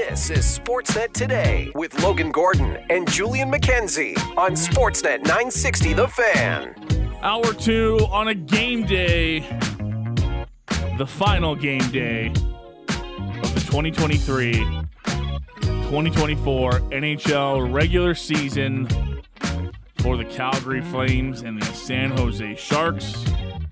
This is Sportsnet Today with Logan Gordon and Julian McKenzie on Sportsnet 960 The Fan. Hour 2 on a game day, the final game day of the 2023-2024 NHL regular season for the Calgary Flames and the San Jose Sharks.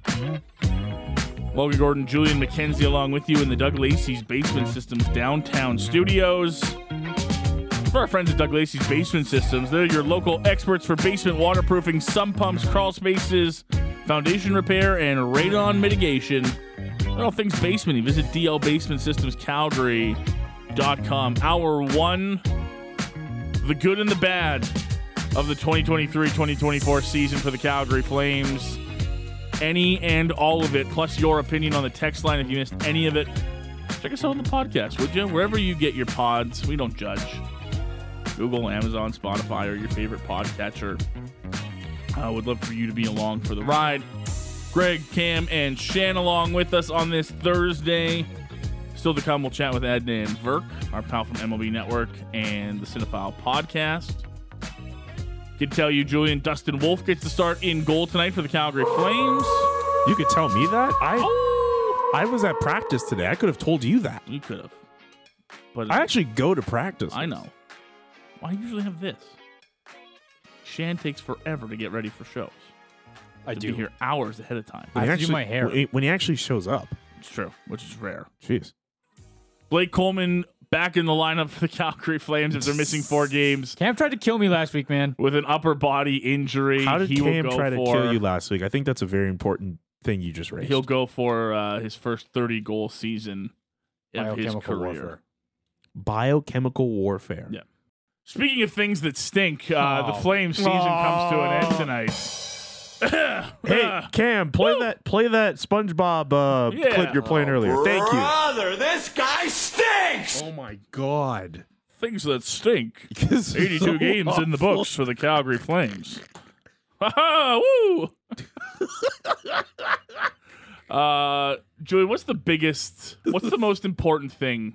Logan Gordon, Julian McKenzie along with you in the Doug Lacey's Basement Systems downtown studios. For our friends at Doug Lacey's Basement Systems, they're your local experts for basement waterproofing, sump pumps, crawl spaces, foundation repair, and radon mitigation. All things basement. Visit dlbasementsystemscalgary.com. Hour 1, the good and the bad of the 2023-2024 season for the Calgary Flames. Any and all of it, plus your opinion on the text line. If you missed any of it, check us out on the podcast, would you? Wherever you get your pods, we don't judge. Google, Amazon, Spotify, or your favorite podcatcher. I would love for you to be along for the ride. Greg, Cam, and Shan along with us on this Thursday. Still to come, we'll chat with Adnan Verk, our pal from MLB Network and the Cinephile podcast. Can tell you, Julian, Dustin Wolf gets to start in goal tonight for the Calgary Flames. You could tell me that? I was at practice today. I could have told you that. You could have. But I actually go to practice. I know. I usually have this. Shan takes forever to get ready for shows. I do. Be here hours ahead of time. I have to do my hair. When he actually shows up. It's true, which is rare. Jeez. Blake Coleman back in the lineup for the Calgary Flames if they're missing 4 games. Cam tried to kill me last week, man. With an upper body injury. How did Cam try to kill you for last week? I think that's a very important thing you just raised. He'll go for his first 30-goal season of his career. Warfare. Biochemical warfare. Yeah. Speaking of things that stink, the Flames season comes to an end tonight. Hey, Cam, play that SpongeBob clip you're playing earlier. Thank you. Brother, this guy stinks! Oh my God. Things that stink. 82 games in the books for the Calgary Flames. Ha-ha! Woo! Julie, what's the most important thing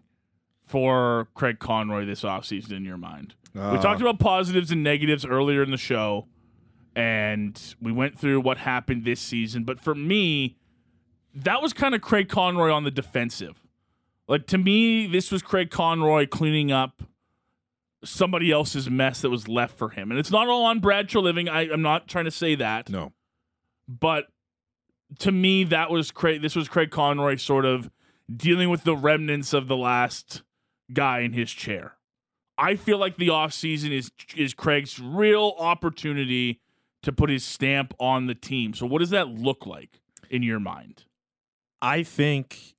for Craig Conroy this offseason in your mind? We talked about positives and negatives earlier in the show, and we went through what happened this season. But for me, that was kind of Craig Conroy on the defensive. Like, to me, this was Craig Conroy cleaning up somebody else's mess that was left for him. And it's not all on Brad Treliving. I'm not trying to say that. No. But to me, this was Craig Conroy sort of dealing with the remnants of the last guy in his chair. I feel like the offseason is Craig's real opportunity to put his stamp on the team. So what does that look like in your mind? I think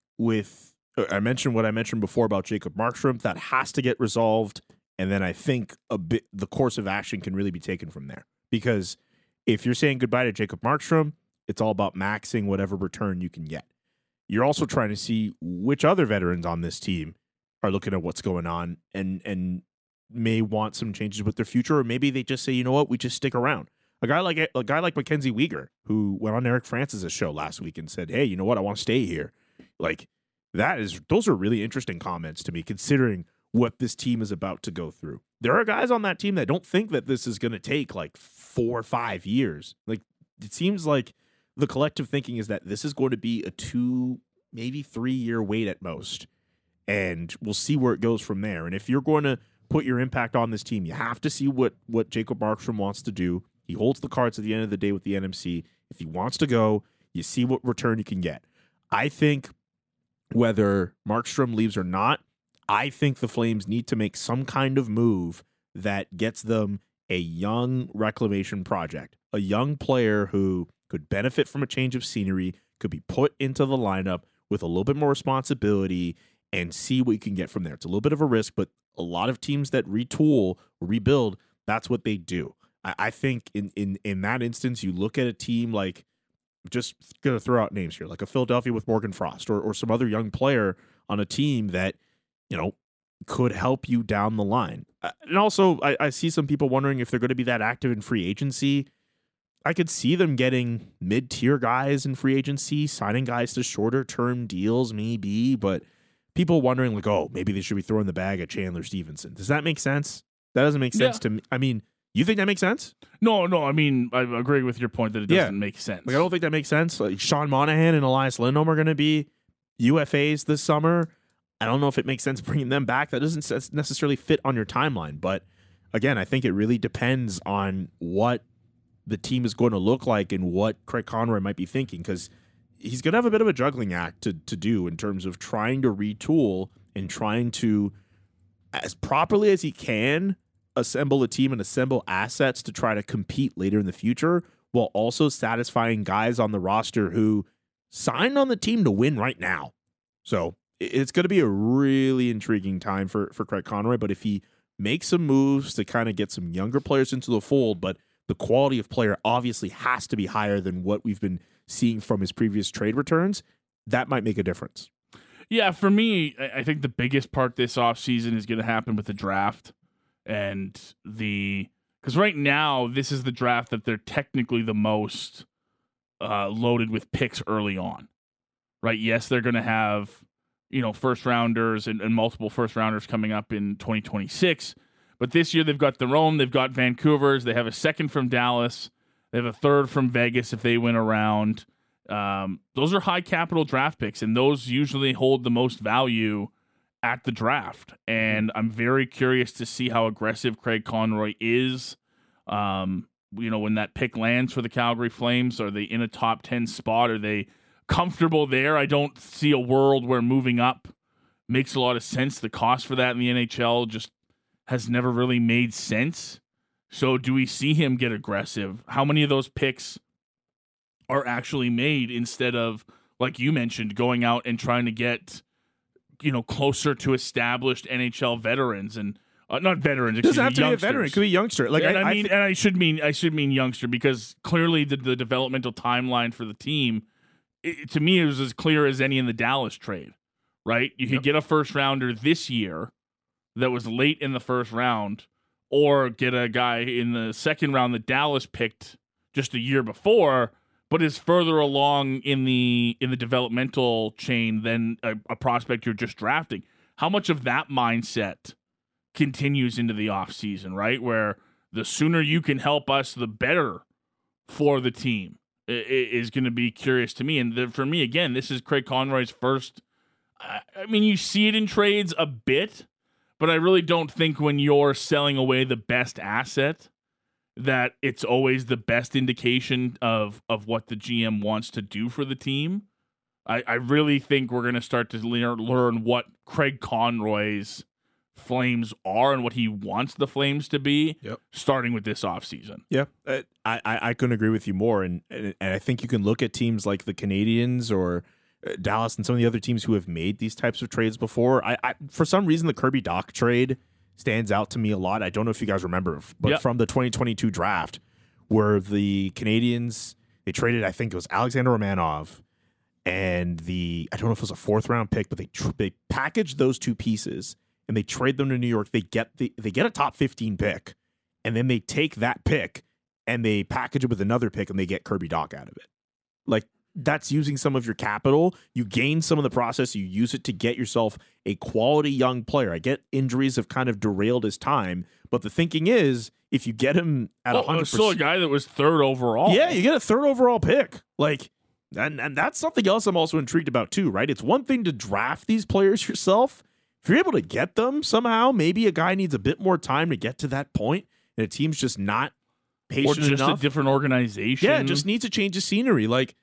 I mentioned what I mentioned before about Jacob Markstrom. That has to get resolved. And then I think the course of action can really be taken from there. Because if you're saying goodbye to Jacob Markstrom, it's all about maxing whatever return you can get. You're also trying to see which other veterans on this team are looking at what's going on and may want some changes with their future, or maybe they just say, you know what, we just stick around. A guy like Mackenzie Weegar, who went on Eric Francis' show last week and said, hey, you know what, I want to stay here. Like, those are really interesting comments to me, considering what this team is about to go through. There are guys on that team that don't think that this is going to take like 4 or 5 years. Like, it seems like the collective thinking is that this is going to be a 2, maybe 3-year wait at most. And we'll see where it goes from there. And if you're going to put your impact on this team, you have to see what Jacob Markstrom wants to do. He holds the cards at the end of the day with the NMC. If he wants to go, you see what return you can get. I think whether Markstrom leaves or not, I think the Flames need to make some kind of move that gets them a young reclamation project, a young player who could benefit from a change of scenery, could be put into the lineup with a little bit more responsibility, and see what you can get from there. It's a little bit of a risk, but a lot of teams that retool, rebuild, that's what they do. I think in that instance, you look at a team like, just going to throw out names here, like a Philadelphia with Morgan Frost or some other young player on a team that, you know, could help you down the line. And also, I see some people wondering if they're going to be that active in free agency. I could see them getting mid-tier guys in free agency, signing guys to shorter-term deals maybe, but people wondering like, oh, maybe they should be throwing the bag at Chandler Stevenson. Does that make sense? That doesn't make sense to me. I mean, you think that makes sense? No. I mean, I agree with your point that it doesn't make sense. Like, I don't think that makes sense. Like, Sean Monahan and Elias Lindholm are going to be UFAs this summer. I don't know if it makes sense bringing them back. That doesn't necessarily fit on your timeline. But again, I think it really depends on what the team is going to look like and what Craig Conroy might be thinking, because he's going to have a bit of a juggling act to do in terms of trying to retool and trying to, as properly as he can, assemble a team and assemble assets to try to compete later in the future, while also satisfying guys on the roster who signed on the team to win right now. So it's going to be a really intriguing time for Craig Conroy. But if he makes some moves to kind of get some younger players into the fold, but the quality of player obviously has to be higher than what we've been seeing from his previous trade returns, that might make a difference. Yeah, for me, I think the biggest part this offseason is going to happen with the draft. And because right now, this is the draft that they're technically the most loaded with picks early on, right? Yes, they're going to have, first rounders and multiple first rounders coming up in 2026. But this year they've got their own. They've got Vancouver's. They have a second from Dallas. They have a third from Vegas if they win a round. Those are high capital draft picks, and those usually hold the most value at the draft. And I'm very curious to see how aggressive Craig Conroy is. When that pick lands for the Calgary Flames, are they in a top 10 spot? Are they comfortable there? I don't see a world where moving up makes a lot of sense. The cost for that in the NHL just has never really made sense. So do we see him get aggressive? How many of those picks are actually made instead of, like you mentioned, going out and trying to get, closer to established NHL veterans and not veterans. It doesn't have to youngsters. be a veteran. It could be a youngster. Like I should mean youngster, because clearly the developmental timeline for the team, to me, it was as clear as any in the Dallas trade, right? You could get a first rounder this year that was late in the first round, or get a guy in the second round that Dallas picked just a year before, but is further along in the developmental chain than a prospect you're just drafting. How much of that mindset continues into the offseason, right? Where the sooner you can help us, the better for the team is going to be curious to me. And for me, again, this is Craig Conroy's first. I mean, you see it in trades a bit, but I really don't think when you're selling away the best asset that it's always the best indication of what the GM wants to do for the team. I really think we're going to start to learn what Craig Conroy's Flames are and what he wants the Flames to be, starting with this offseason. Yeah, I couldn't agree with you more. And I think you can look at teams like the Canadiens or Dallas and some of the other teams who have made these types of trades before. I for some reason, the Kirby Dach trade stands out to me a lot. I don't know if you guys remember, but from the 2022 draft, where the Canadiens, they traded, I think it was Alexander Romanov, and I don't know if it was a fourth round pick, but they packaged those two pieces and they trade them to New York. They get a top 15 pick, and then they take that pick and they package it with another pick and they get Kirby Dach out of it. Like, that's using some of your capital. You gain some of the process. You use it to get yourself a quality young player. I get injuries have kind of derailed his time, but the thinking is if you get him at 100%, still a guy that was third overall. Yeah, you get a third overall pick. Like, and that's something else I'm also intrigued about too, right? It's one thing to draft these players yourself. If you're able to get them somehow, maybe a guy needs a bit more time to get to that point, and a team's just not patient enough. Or just a different organization. Yeah, it just needs a change of scenery. Like,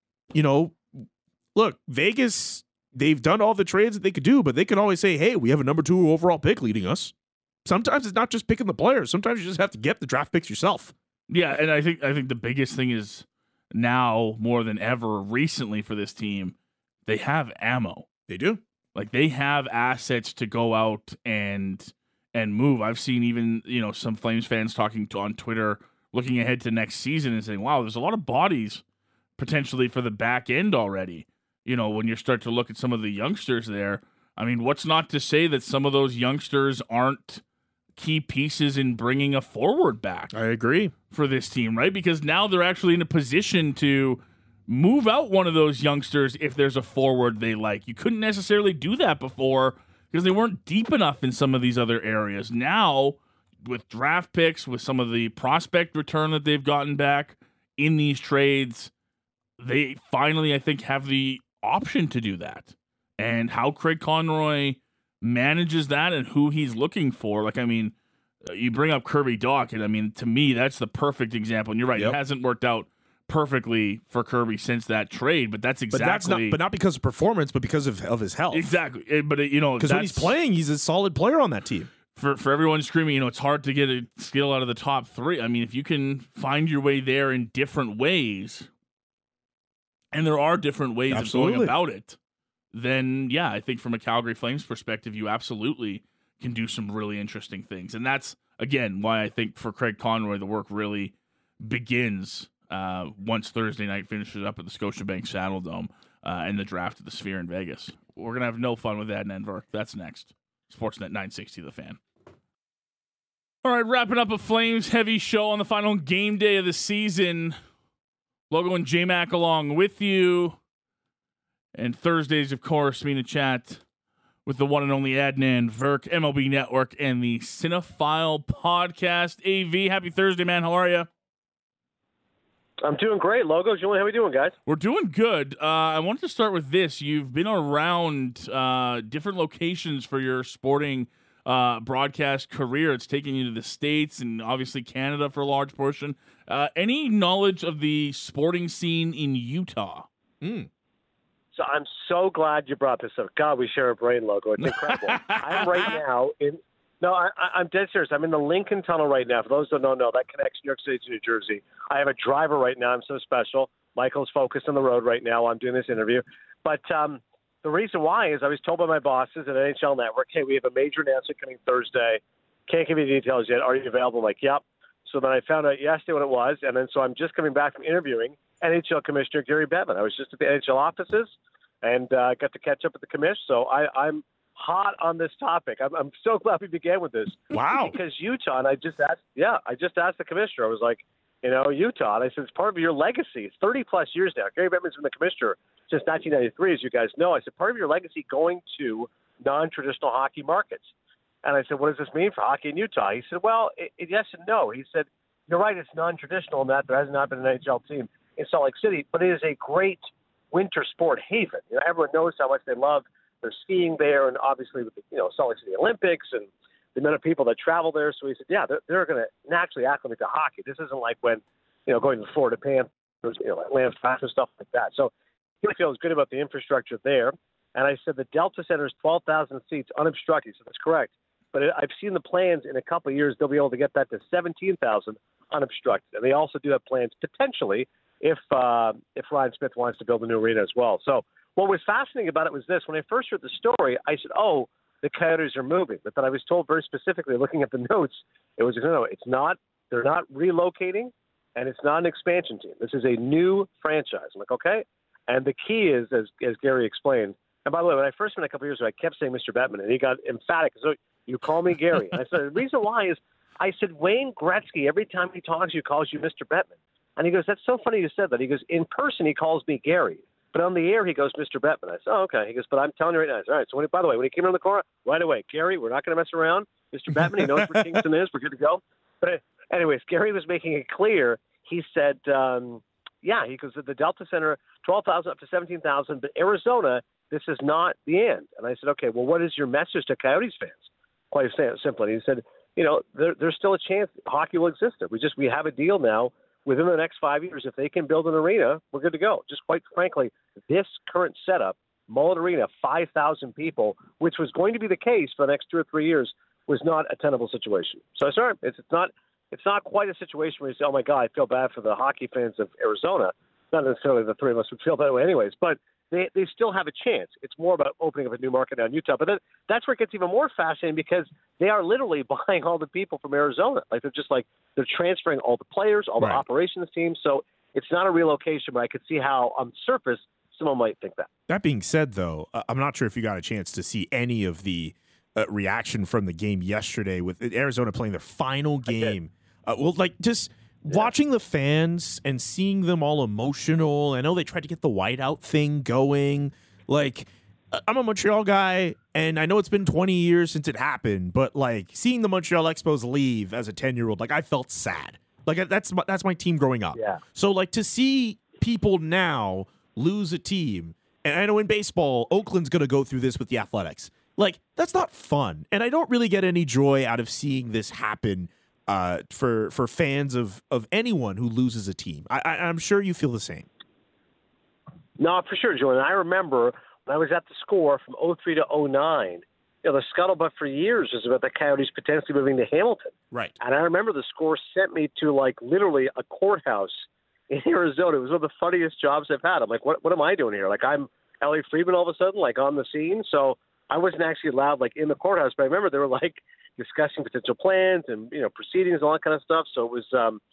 look, Vegas, they've done all the trades that they could do, but they could always say, hey, we have a number 2 overall pick leading us. Sometimes it's not just picking the players. Sometimes you just have to get the draft picks yourself. Yeah, and I think the biggest thing is now more than ever recently for this team, they have ammo. They do. Like, they have assets to go out and move. I've seen even, some Flames fans talking on Twitter, looking ahead to next season and saying, wow, there's a lot of bodies potentially for the back end already. When you start to look at some of the youngsters there, I mean, what's not to say that some of those youngsters aren't key pieces in bringing a forward back? I agree. For this team, right? Because now they're actually in a position to move out one of those youngsters if there's a forward they like. You couldn't necessarily do that before because they weren't deep enough in some of these other areas. Now, with draft picks, with some of the prospect return that they've gotten back in these trades, they finally, I think, have the option to do that. And how Craig Conroy manages that and who he's looking for. Like, I mean, you bring up Kirby Dach, and I mean, to me, that's the perfect example. And you're right, It hasn't worked out perfectly for Kirby since that trade, but that's exactly. But not because of performance, but because of his health. Exactly. But you know, because when he's playing, he's a solid player on that team. For everyone screaming, you know, it's hard to get a skill out of the top three. I mean, if you can find your way there in different ways, and there are different ways of going about it, then yeah, I think from a Calgary Flames perspective, you absolutely can do some really interesting things. And that's, again, why I think for Craig Conroy, the work really begins once Thursday night finishes up at the Scotiabank Saddledome and the draft of the Sphere in Vegas. We're going to have no fun with that in Enverk. That's next. Sportsnet 960, The Fan. All right, wrapping up a Flames-heavy show on the final game day of the season. Logo and J-Mac along with you. And Thursdays, of course, me to chat with the one and only Adnan Virk, MLB Network, and the Cinephile Podcast. AV, happy Thursday, man. How are you? I'm doing great. Logo, Julian, how we doing, guys? We're doing good. I wanted to start with this. You've been around different locations for your sporting broadcast career. It's taken you to the States and obviously Canada for a large portion. Any knowledge of the sporting scene in Utah? So I'm so glad you brought this up. God, we share a brain, Logo. It's incredible. I'm right now in – no, I'm dead serious. I'm in the Lincoln Tunnel right now. For those that don't know, that connects New York City to New Jersey. I have a driver right now. I'm so special. Michael's focused on the road right now. I'm doing this interview. But the reason why is I was told by my bosses at NHL Network, hey, we have a major announcement coming Thursday. Can't give you the details yet. Are you available? I'm like, yep. So then I found out yesterday what it was. And then so I'm just coming back from interviewing NHL Commissioner Gary Bettman. I was just at the NHL offices and got to catch up with the commish. So I'm hot on this topic. I'm so glad we began with this. Wow. Because Utah, and I just asked the commissioner. I was like, you know, Utah. And I said, it's part of your legacy. It's 30-plus years now. Gary Bettman's been the commissioner since 1993, as you guys know. I said, part of your legacy going to non-traditional hockey markets. And I said, what does this mean for hockey in Utah? He said, well, yes and no. He said, you're right, it's non-traditional in that there has not been an NHL team in Salt Lake City, but it is a great winter sport haven. You know, everyone knows how much they love their skiing there, and obviously with the, you know, Salt Lake City Olympics and the amount of people that travel there. So he said, yeah, they're going to naturally acclimate to hockey. This isn't like when, you know, going to the Florida Panthers, you know, Atlanta Falcons, stuff like that. So he feels good about the infrastructure there. And I said the Delta Center is 12,000 seats unobstructed. So that's correct. But I've seen the plans in a couple of years, they'll be able to get that to 17,000 unobstructed. And they also do have plans potentially if Ryan Smith wants to build a new arena as well. So what was fascinating about it was this. When I first heard the story, I said, oh, the Coyotes are moving. But then I was told very specifically, looking at the notes, it was, no, it's not. They're not relocating, and it's not an expansion team. This is a new franchise. I'm like, okay. And the key is, as Gary explained, and by the way, when I first met a couple years ago, I kept saying Mr. Bettman, and he got emphatic. So you call me Gary. And I said, the reason why is I said, Wayne Gretzky, every time he talks to you, calls you Mr. Bettman. And he goes, that's so funny you said that. He goes, in person, he calls me Gary. But on the air, he goes, Mr. Bettman. I said, oh, okay. He goes, but I'm telling you right now. I said, all right. So, by the way, when he came around the corner, right away, Gary, we're not going to mess around. Mr. Bettman, he knows where Kingston is. We're good to go. But anyways, Gary was making it clear. He said, yeah, he goes, at the Delta Center, 12,000 up to 17,000. But Arizona, this is not the end. And I said, okay, well, what is your message to Coyotes fans? Quite simply. And he said, you know, there's still a chance hockey will exist there. We have a deal now. Within the next 5 years, if they can build an arena, we're good to go. Just quite frankly, this current setup, Mullet Arena, 5,000 people, which was going to be the case for the next 2 or 3 years, was not a tenable situation. So sorry, it's not quite a situation where you say, oh my God, I feel bad for the hockey fans of Arizona. Not necessarily the three of us would feel that way anyways, but they still have a chance. It's more about opening up a new market now in Utah. But that's where it gets even more fascinating because they are literally buying all the people from Arizona. Like they're transferring all the players, all the operations teams. So it's not a relocation, but I could see how on the surface someone might think that. That being said, though, I'm not sure if you got a chance to see any of the reaction from the game yesterday with Arizona playing their final game. watching the fans and seeing them all emotional. I know they tried to get the whiteout thing going. Like, I'm a Montreal guy, and I know it's been 20 years since it happened, but like seeing the Montreal Expos leave as a 10-year-old, like I felt sad. Like that's my team growing up. Yeah. So like to see people now lose a team, and I know in baseball, Oakland's going to go through this with the Athletics. Like, that's not fun. And I don't really get any joy out of seeing this happen for fans of anyone who loses a team. I'm sure you feel the same. No, for sure, Julian. I remember when I was at the Score from 2003 to 2009, the scuttlebutt for years was about the Coyotes potentially moving to Hamilton. Right. And I remember the Score sent me to, like, literally a courthouse in Arizona. It was one of the funniest jobs I've had. I'm like, what am I doing here? Like, I'm Ellie Friedman all of a sudden, like, on the scene. So I wasn't actually allowed, like, in the courthouse. But I remember they were, like, discussing potential plans and, proceedings and all that kind of stuff. So it was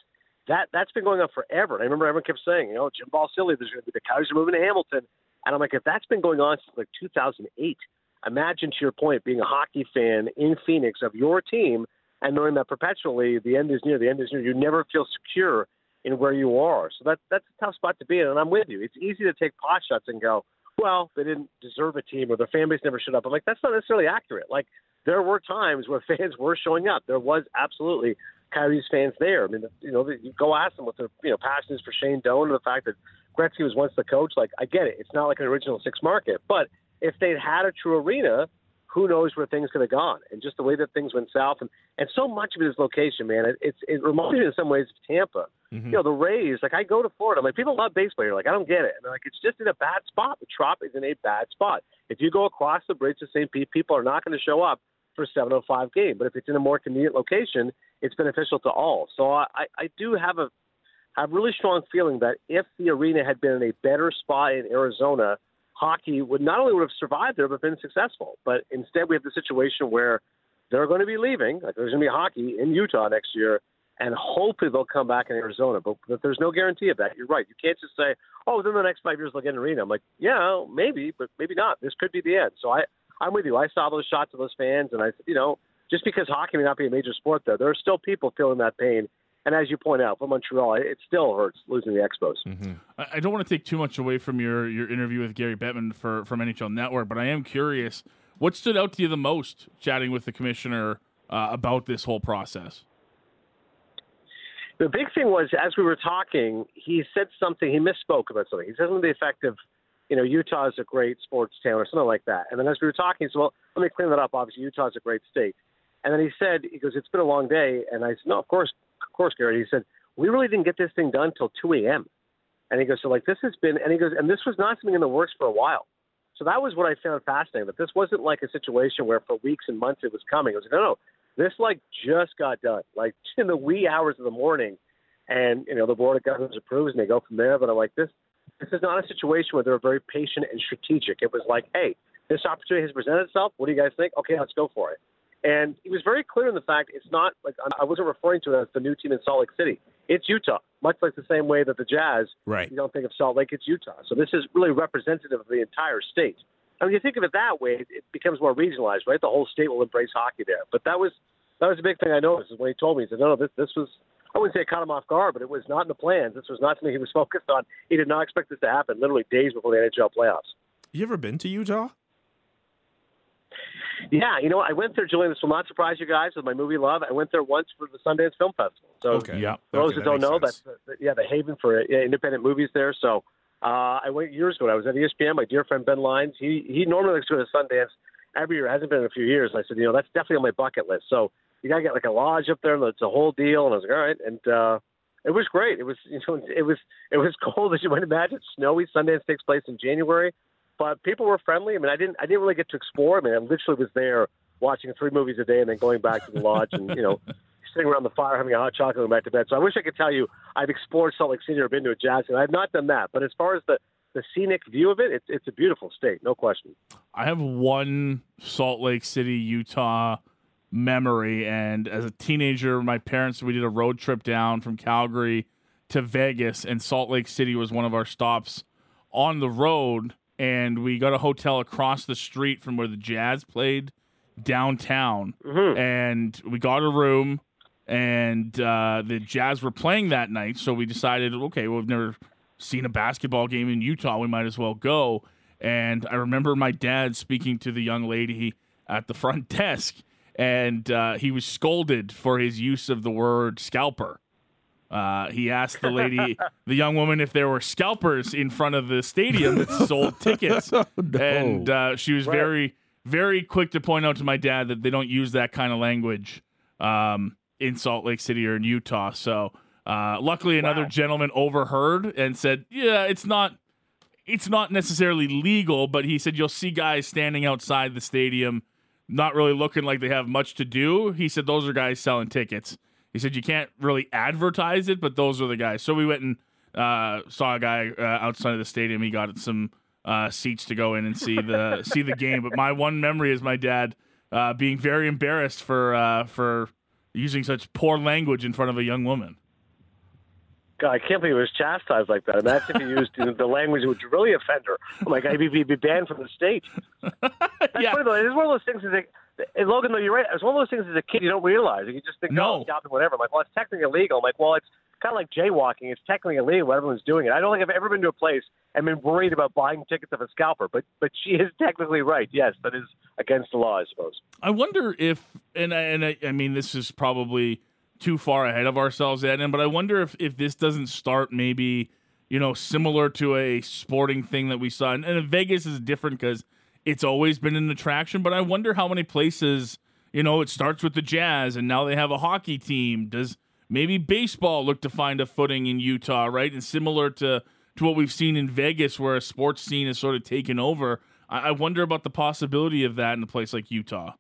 that's been going on forever. And I remember everyone kept saying, Jim Balsillie, there's going to be the Coyotes are moving to Hamilton. And I'm like, if that's been going on since, like, 2008, imagine, to your point, being a hockey fan in Phoenix of your team and knowing that perpetually the end is near, you never feel secure in where you are. So that's a tough spot to be in, and I'm with you. It's easy to take pot shots and go, well, they didn't deserve a team or their fan base never showed up. I'm like, that's not necessarily accurate. Like, there were times where fans were showing up. There was absolutely Coyotes fans there. I mean, you go ask them what their passion is for Shane Doan and the fact that Gretzky was once the coach. Like, I get it. It's not like an original six market. But if they'd had a true arena, who knows where things could have gone. And just the way that things went south. And so much of it is location, man. It reminds me in some ways of Tampa. Mm-hmm. The Rays, like, I go to Florida. I'm like, people love baseball here. Like, I don't get it. And they're like, it's just in a bad spot. The Trop is in a bad spot. If you go across the bridge to St. Pete, people are not going to show up for a 7:05 game. But if it's in a more convenient location, it's beneficial to all. So I do have a really strong feeling that if the arena had been in a better spot in Arizona, hockey would not only would have survived there, but been successful. But instead, we have the situation where they're going to be leaving. Like, there's going to be hockey in Utah next year, and hopefully they'll come back in Arizona. But there's no guarantee of that. You're right. You can't just say, oh, within the next 5 years they'll get an arena. I'm like, yeah, maybe, but maybe not. This could be the end. So I'm with you. I saw those shots of those fans, and I said, just because hockey may not be a major sport there are still people feeling that pain. And as you point out, for Montreal, it still hurts losing the Expos. Mm-hmm. I don't want to take too much away from your interview with Gary Bettman from NHL Network, but I am curious, what stood out to you the most chatting with the commissioner about this whole process? The big thing was, as we were talking, he said something, he misspoke about something. He said something to the effect of, Utah is a great sports town or something like that. And then as we were talking, he said, well, let me clean that up. Obviously, Utah is a great state. And then he goes, it's been a long day. And I said, no, of course, Gary. He said, we really didn't get this thing done till 2 a.m. And he goes, so like this has been, and he goes, and this was not something in the works for a while. So that was what I found fascinating, that this wasn't like a situation where for weeks and months it was coming. It was, no, this like just got done, like in the wee hours of the morning. And, the Board of Governors approves and they go from there. But I'm like, this is not a situation where they're very patient and strategic. It was like, hey, this opportunity has presented itself. What do you guys think? Okay, let's go for it. And he was very clear in the fact it's not like I wasn't referring to it as the new team in Salt Lake City. It's Utah, much like the same way that the Jazz, right. You don't think of Salt Lake, it's Utah. So this is really representative of the entire state. And when you think of it that way, it becomes more regionalized, right? The whole state will embrace hockey there. But that was a big thing I noticed is when he told me. He said, no, this was, I wouldn't say it caught him off guard, but it was not in the plans. This was not something he was focused on. He did not expect this to happen literally days before the NHL playoffs. You ever been to Utah? Yeah, I went there, Julian. This will not surprise you guys with my movie love. I went there once for the Sundance Film Festival. So okay. Yeah. For those that don't know, that's the haven for independent movies there. So I went years ago. I was at ESPN. My dear friend Ben Lyons, he normally likes to go to Sundance every year. It hasn't been in a few years. And I said, that's definitely on my bucket list. So you got to get like a lodge up there. And it's a whole deal. And I was like, all right. And it was great. It was it was cold, as you might imagine. Snowy. Sundance takes place in January. But people were friendly. I mean, I didn't really get to explore. I mean, I literally was there watching 3 movies a day and then going back to the lodge and, sitting around the fire, having a hot chocolate and back to bed. So I wish I could tell you I've explored Salt Lake City or been to a Jazz game. I've not done that. But as far as the scenic view of it, it's a beautiful state, no question. I have one Salt Lake City, Utah memory. And as a teenager, my parents, we did a road trip down from Calgary to Vegas, and Salt Lake City was one of our stops on the road. And we got a hotel across the street from where the Jazz played downtown. Mm-hmm. And we got a room, and the Jazz were playing that night. So we decided, okay, well, we've never seen a basketball game in Utah. We might as well go. And I remember my dad speaking to the young lady at the front desk, and he was scolded for his use of the word scalper. He asked the lady, the young woman, if there were scalpers in front of the stadium that sold tickets. Oh, no. And she was very, very quick to point out to my dad that they don't use that kind of language in Salt Lake City or in Utah. So luckily another gentleman overheard and said, yeah, it's not necessarily legal, but he said you'll see guys standing outside the stadium not really looking like they have much to do. He said those are guys selling tickets. He said you can't really advertise it, but those are the guys. So we went and saw a guy outside of the stadium. He got some seats to go in and see the game. But my one memory is my dad being very embarrassed for using such poor language in front of a young woman. God, I can't believe he was chastised like that. Imagine if he used the language which would really offend her. Oh my God, he'd be banned from the state. That's funny though. It's one of those things. And Logan, though, you're right. It's one of those things as a kid you don't realize. You just think, no, scalping, whatever. I'm like, well, it's technically illegal. I'm like, well, it's kind of like jaywalking. It's technically illegal. Everyone's doing it. I don't think I've ever been to a place and been worried about buying tickets of a scalper. But she is technically right. Yes, that is against the law, I suppose. I wonder if, and I mean, this is probably too far ahead of ourselves, Ed, but I wonder if this doesn't start maybe, similar to a sporting thing that we saw. And Vegas is different because it's always been an attraction, but I wonder how many places, it starts with the Jazz and now they have a hockey team. Does maybe baseball look to find a footing in Utah, right? And similar to what we've seen in Vegas where a sports scene is sort of taken over. I wonder about the possibility of that in a place like Utah.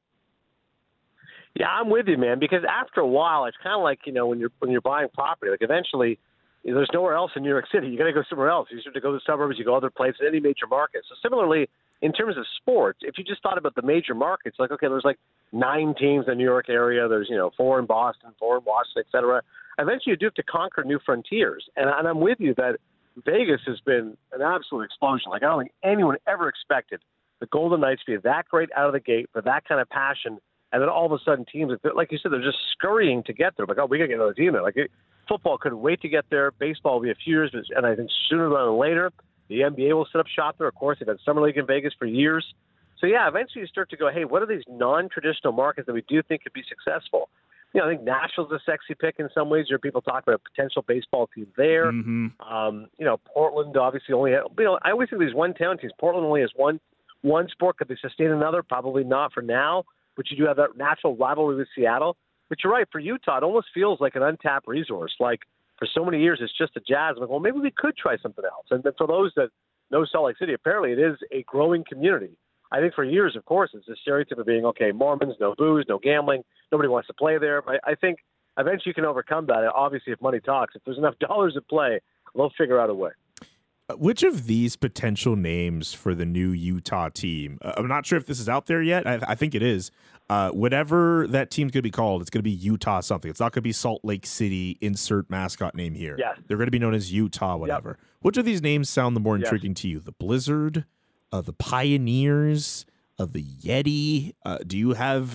Yeah, I'm with you, man, because after a while, it's kind of like, when you're buying property, like eventually there's nowhere else in New York City. You got to go somewhere else. You start to go to the suburbs, you go other places, any major market. So similarly, in terms of sports, if you just thought about the major markets, like, okay, there's like 9 teams in the New York area. There's, 4 in Boston, 4 in Washington, et cetera. Eventually you do have to conquer new frontiers. And I'm with you that Vegas has been an absolute explosion. Like, I don't think anyone ever expected the Golden Knights to be that great out of the gate for that kind of passion. And then all of a sudden teams, like you said, they're just scurrying to get there. Like, oh, we got to get another team there. Like, football couldn't wait to get there. Baseball will be a few years, and I think sooner rather than later, the NBA will set up shop there. Of course, they've had Summer League in Vegas for years. So, yeah, eventually you start to go, hey, what are these non-traditional markets that we do think could be successful? I think Nashville's a sexy pick in some ways. There are people talking about a potential baseball team there. Mm-hmm. Portland obviously only has, I always think these one-town teams. Portland only has one sport. Could they sustain another? Probably not for now. But you do have that natural rivalry with Seattle. But you're right, for Utah, it almost feels like an untapped resource. Like, for so many years, it's just the Jazz. I'm like, well, maybe we could try something else. And for those that know Salt Lake City, apparently it is a growing community. I think for years, of course, it's a stereotype of being, okay, Mormons, no booze, no gambling, nobody wants to play there. But I think eventually you can overcome that. Obviously, if money talks, if there's enough dollars at play, they'll figure out a way. Which of these potential names for the new Utah team, I'm not sure if this is out there yet. I think it is. Whatever that team's going to be called, it's going to be Utah something. It's not going to be Salt Lake City, insert mascot name here. Yes. They're going to be known as Utah whatever. Yep. Which of these names sound the more intriguing to you? The Blizzard, the Pioneers, the Yeti? Do you have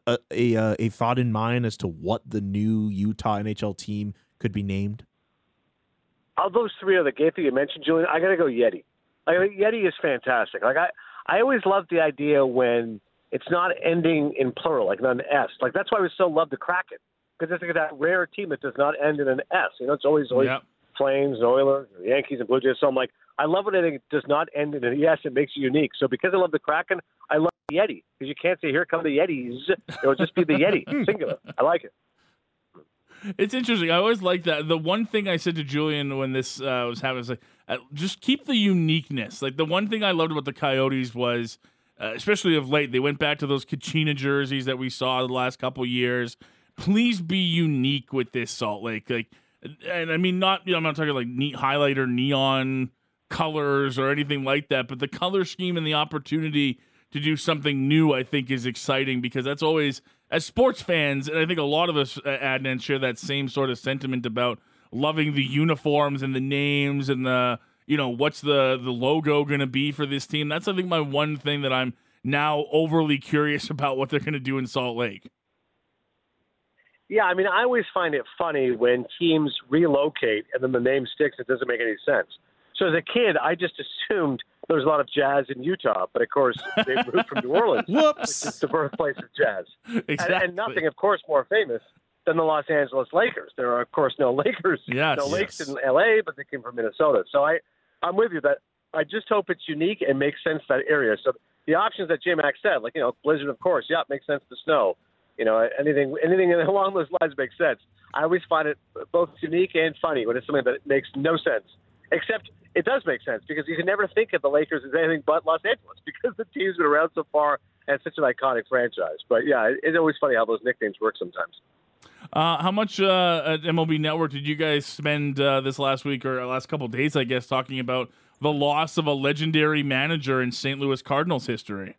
a thought in mind as to what the new Utah NHL team could be named? Of those 3 of the gate that you mentioned, Julian, I got to go Yeti. Yeti is fantastic. Like, I always loved the idea when it's not ending in plural, like not an S. Like, that's why we so love the Kraken, because it's like that rare team that does not end in an S. It's always Flames, Oilers, Yankees, and Blue Jays. So I'm like, I love when it does not end in an S. It makes it unique. So because I love the Kraken, I love the Yeti, because you can't say, here come the Yetis. It'll just be the Yeti, singular. I like it. It's interesting. I always like that. The one thing I said to Julian when this was happening was like, just keep the uniqueness. Like, the one thing I loved about the Coyotes was, especially of late, they went back to those Kachina jerseys that we saw the last couple years. Please be unique with this Salt Lake. Like, and I mean, I'm not talking like neat highlighter, neon colors or anything like that, but the color scheme and the opportunity to do something new, I think, is exciting, because that's always, as sports fans, and I think a lot of us, Adnan, share that same sort of sentiment about loving the uniforms and the names and the, what's the logo going to be for this team. That's, I think, my one thing that I'm now overly curious about what they're going to do in Salt Lake. Yeah, I mean, I always find it funny when teams relocate and then the name sticks. It doesn't make any sense. So as a kid, I just assumed there was a lot of jazz in Utah, but of course they moved from New Orleans, Whoops. which is the birthplace of jazz. Exactly. And nothing, of course, more famous than the Los Angeles Lakers. There are, of course, no Lakers, Yes. no Lakes in L.A., but they came from Minnesota. So I'm with you that I just hope it's unique and makes sense to that area. So the options that J-Mac said, like, blizzard, of course, yeah, it makes sense to snow. Anything along those lines makes sense. I always find it both unique and funny when it's something that makes no sense. Except it does make sense because you can never think of the Lakers as anything but Los Angeles because the team's been around so far and it's such an iconic franchise. But, yeah, it's always funny how those nicknames work sometimes. How much at MLB Network did you guys spend this last week or last couple of days, I guess, talking about the loss of a legendary manager in St. Louis Cardinals history?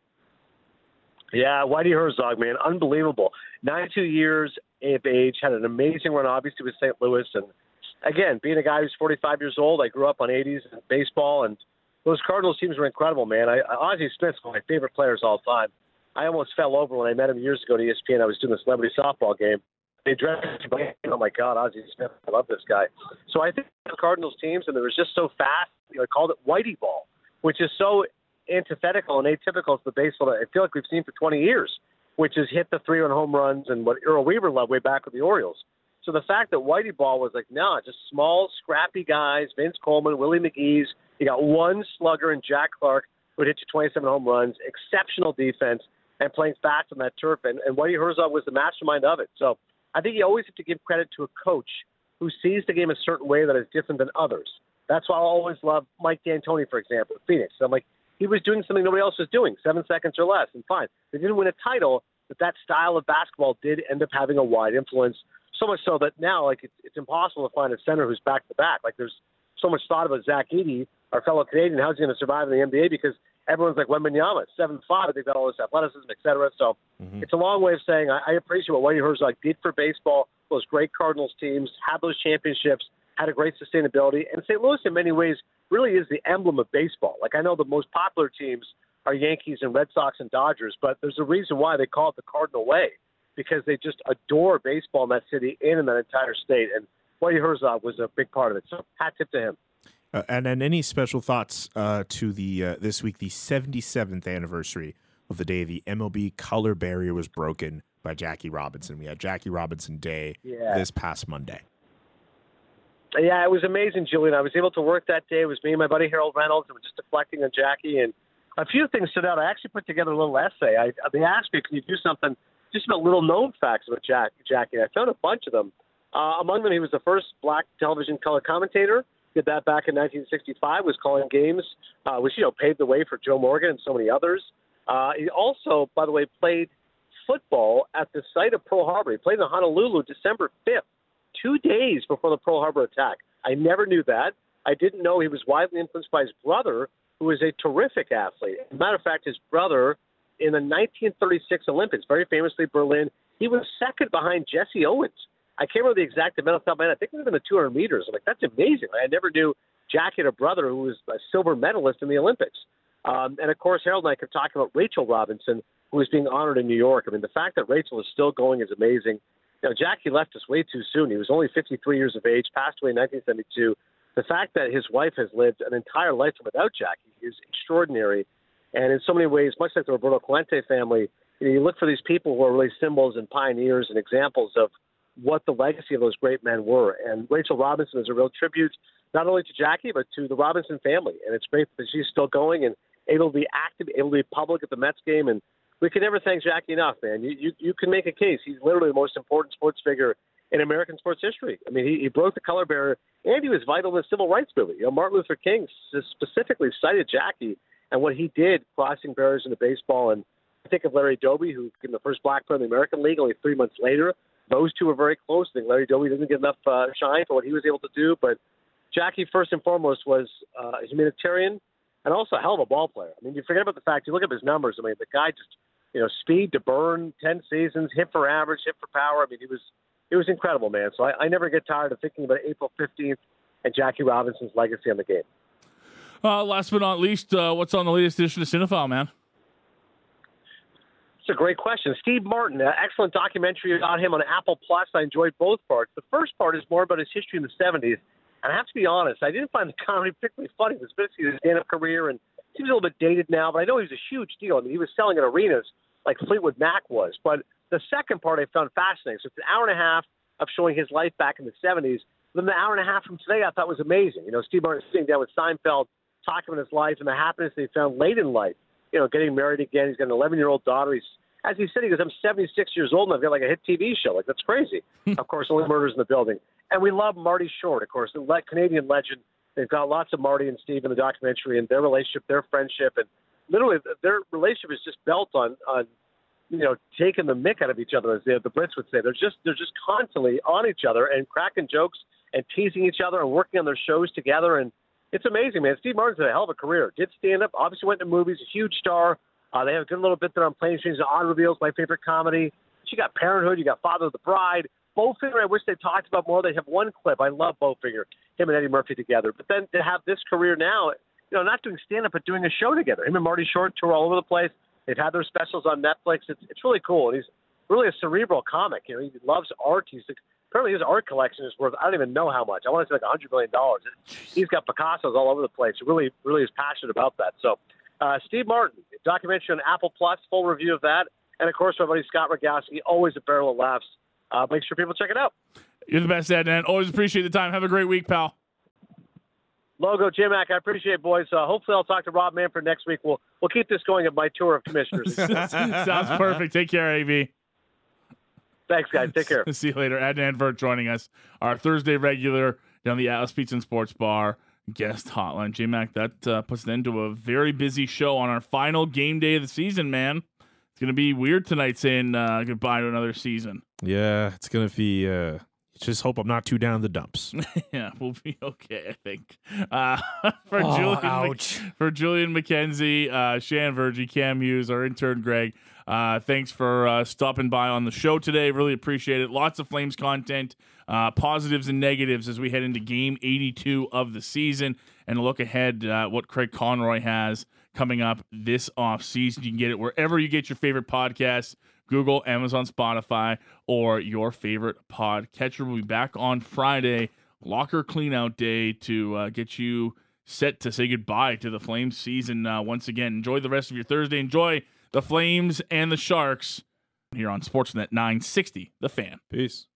Yeah, Whitey Herzog, man, unbelievable. 92 years of age, had an amazing run, obviously, with St. Louis. And, again, being a guy who's 45 years old, I grew up on 80s and baseball, and those Cardinals teams were incredible, man. Ozzie Smith's one of my favorite players all time. I almost fell over when I met him years ago at ESPN. I was doing a celebrity softball game. They dressed me, oh, my God, Ozzie Smith, I love this guy. So I think the Cardinals teams, and they were just so fast, I called it Whitey ball, which is so antithetical and atypical to the baseball that I feel like we've seen for 20 years, which is hit the 3-run home runs and what Earl Weaver loved way back with the Orioles. So the fact that Whitey ball was like, no, just small, scrappy guys, Vince Coleman, Willie McGee's, you got one slugger and Jack Clark who would hit you 27 home runs, exceptional defense, and playing fast on that turf. And Whitey Herzog was the mastermind of it. So I think you always have to give credit to a coach who sees the game a certain way that is different than others. That's why I always love Mike D'Antoni, for example, at Phoenix. I'm like, he was doing something nobody else was doing, 7 seconds or less, and fine. They didn't win a title, but that style of basketball did end up having a wide influence, so much so that now, like, it's impossible to find a center who's back-to-back. Like, there's so much thought about Zach Edey, our fellow Canadian, how's he going to survive in the NBA because everyone's like Wembanyama, 7'5", they've got all this athleticism, et cetera. So it's a long way of saying I appreciate what Whitey Herzog did for baseball, those great Cardinals teams, had those championships, had a great sustainability. And St. Louis, in many ways, really is the emblem of baseball. Like, I know the most popular teams are Yankees and Red Sox and Dodgers, but there's a reason why they call it the Cardinal Way, because they just adore baseball in that city and in that entire state. And Whitey Herzog was a big part of it. So hat tip to him. And then any special thoughts to the this week, the 77th anniversary of the day the MLB color barrier was broken by Jackie Robinson. We had Jackie Robinson Day this past Monday. Yeah, it was amazing, Julian. I was able to work that day. It was me and my buddy Harold Reynolds, and we're just deflecting on Jackie. And a few things stood out. I actually put together a little essay. They asked me, can you do something just about little known facts about Jackie? And I found a bunch of them. Among them, he was the first black television color commentator. Did that back in 1965, was calling games, which, paved the way for Joe Morgan and so many others. He also, by the way, played football at the site of Pearl Harbor. He played in Honolulu December 5th, 2 days before the Pearl Harbor attack. I never knew that. I didn't know he was widely influenced by his brother, who was a terrific athlete. As a matter of fact, his brother in the 1936 Olympics, very famously Berlin, he was second behind Jesse Owens. I can't remember the exact event off the top of my head. I think it would have been the 200 meters. I'm like, that's amazing. I never knew Jackie had a brother who was a silver medalist in the Olympics. And, of course, Harold and I kept talking about Rachel Robinson, who was being honored in New York. I mean, the fact that Rachel is still going is amazing. Jackie left us way too soon. He was only 53 years of age, passed away in 1972. The fact that his wife has lived an entire lifetime without Jackie is extraordinary. And in so many ways, much like the Roberto Clemente family, you look for these people who are really symbols and pioneers and examples of what the legacy of those great men were. And Rachel Robinson is a real tribute, not only to Jackie, but to the Robinson family. And it's great that she's still going and able to be active, able to be public at the Mets game. And we can never thank Jackie enough, man. You can make a case. He's literally the most important sports figure in American sports history. I mean, he broke the color barrier, and he was vital in the civil rights movement. Martin Luther King specifically cited Jackie and what he did crossing barriers into baseball. And I think of Larry Doby, who became the first black player in the American League only 3 months later. Those two are very close. I think Larry Doby doesn't get enough shine for what he was able to do. But Jackie, first and foremost, was a humanitarian and also a hell of a ball player. I mean, you forget about the fact, you look at his numbers. I mean, the guy just, speed to burn, 10 seasons, hit for average, hit for power. I mean, it was incredible, man. So I never get tired of thinking about April 15th and Jackie Robinson's legacy on the game. Last but not least, what's on the latest edition of Cinephile, man? It's a great question. Steve Martin, excellent documentary about him on Apple Plus. I enjoyed both parts. The first part is more about his history in the 70s. And I have to be honest, I didn't find the comedy particularly funny. It was basically his stand-up career, and it seems a little bit dated now, but I know he was a huge deal. I mean, he was selling at arenas like Fleetwood Mac was. But the second part I found fascinating. So it's an hour and a half of showing his life back in the 70s. Then the hour and a half from today I thought was amazing. You know, Steve Martin sitting down with Seinfeld, talking about his life and the happiness that he found late in life. You know, getting married again. He's got an 11-year-old daughter. As he said, he goes, I'm 76 years old and I've got like a hit TV show. Like, that's crazy. Of course, Only Murders in the Building. And we love Marty Short, of course, the Canadian legend. They've got lots of Marty and Steve in the documentary, and their relationship, their friendship, and literally their relationship is just built on you know, taking the mick out of each other, as the Brits would say. They're just constantly on each other and cracking jokes and teasing each other and working on their shows together. And it's amazing, man. Steve Martin's had a hell of a career. Did stand-up, obviously went to movies, a huge star. They have a good little bit there on Planes, Trains, and Automobiles, my favorite comedy. You got Parenthood, you got Father of the Bride. Bowfinger, I wish they talked about more. They have one clip. I love Bowfinger, him and Eddie Murphy together. But then to have this career now, you know, not doing stand-up, but doing a show together. Him and Marty Short tour all over the place. They've had their specials on Netflix. It's really cool. And he's really a cerebral comic. You know, he loves art. Apparently his art collection is worth, I don't even know how much. I want to say like $100 million. He's got Picassos all over the place. He really, really is passionate about that. So Steve Martin, documentary on Apple Plus, full review of that. And, of course, my buddy Scott Rogowski, always a barrel of laughs. Make sure people check it out. You're the best, Adnan. Always appreciate the time. Have a great week, pal. Logo, J-Mac, I appreciate it, boys. Hopefully I'll talk to Rob Manfred next week. We'll keep this going at my tour of commissioners. Sounds perfect. Take care, AV. Thanks, guys. Take care. See you later. Adnan Vert joining us, our Thursday regular down the Atlas Pizza and Sports Bar guest hotline. J-Mac, that puts an end to a very busy show on our final game day of the season, man. It's going to be weird tonight saying goodbye to another season. Yeah, it's going to be just hope I'm not too down in the dumps. Yeah, we'll be okay, I think. For Julian McKenzie, Shan Virgie, Cam Hughes, our intern Greg, thanks for stopping by on the show today. Really appreciate it. Lots of Flames content, positives and negatives as we head into Game 82 of the season and look ahead at what Craig Conroy has coming up this offseason. You can get it wherever you get your favorite podcasts. Google, Amazon, Spotify, or your favorite podcatcher. We'll be back on Friday, locker cleanout day, to get you set to say goodbye to the Flames season once again. Enjoy the rest of your Thursday. Enjoy the Flames and the Sharks here on Sportsnet 960, The Fan. Peace.